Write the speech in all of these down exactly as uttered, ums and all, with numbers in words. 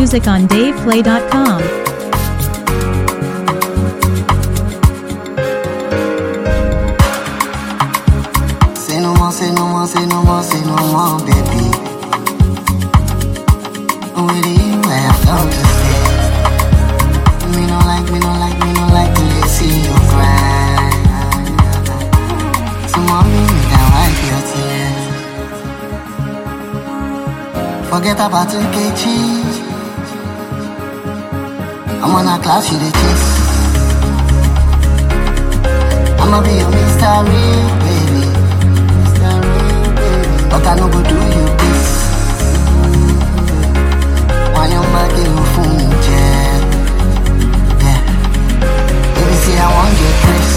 music on dave play dot com. Say no more, say no more, say no more, say no more, baby. With you, I have come to stay. Me no like, me no like, me no like till they see you cry. So mommy, me can wipe your tears. Forget about two K G. I'm on a cloud, she the chase. I'ma be your Mister Real, baby. Mister Real, baby. But I no go do you this. Why you make you fool me, yeah? Yeah. Baby, see I want your kiss.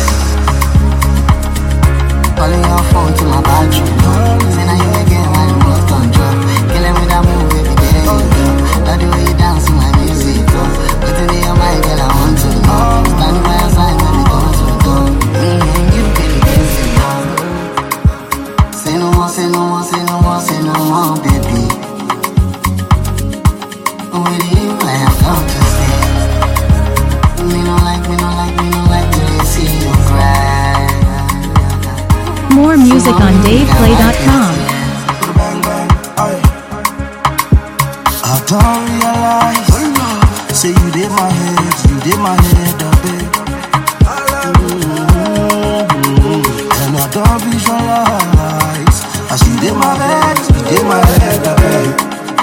Calling your phone to my battery low. Say now you again when you lost control. Killing with that move every day you go. Love the way you dance to my music, go. What's in your mind, girl, I want to know. Standing by your side when we go to go. Mm-hmm, you get it, get it, go. Say no more, say no more, say no more, say no more, baby. With you, I have come to stay. Me no like, me no like, me no like till they see you cry. More music on dave play dot com. I don't realize, say you did my head, you did my head, oh babe. Mm-hmm. And I don't visualize, as you did my head, you did my head, oh babe.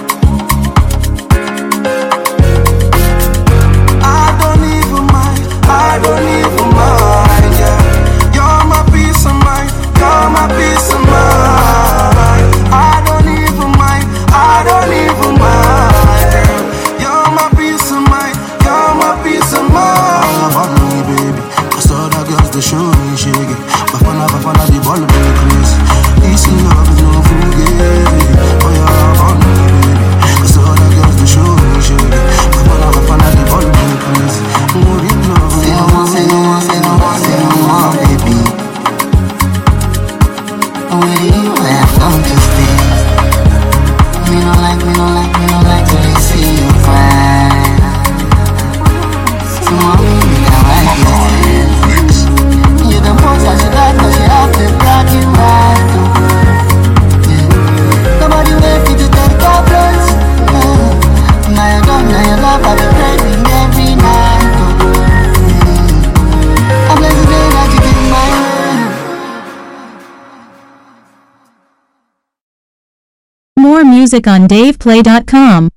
I don't even mind, I don't even mind, yeah. You're my peace of mind, you're my peace of mind. I don't even mind, I don't even mind, girl. You're my peace of mind, you're my peace of mind. I love me, baby. I saw that girls, they show me shaking. Bafana, bafana, the ball of the crazy. Easy love is no forgetting. Oh, you love me, baby. I saw that girls, they show me shaking. Bafana, bafana, the ball of the crazy. More in love. Say no more, say no more, say no more, say no more, baby. With you, I have come to stay. Me no like, me no like, me no like till they see you cry. So mommy, me can wipe your tears. You the most I should like, cause you have to grab you right, oh. Yeah. Nobody wait for you to take your place. Yeah. Now you're done, now you're love, I've been praying every night, oh. Yeah. I'm blessed today that you give my way. More music on dave play dot com.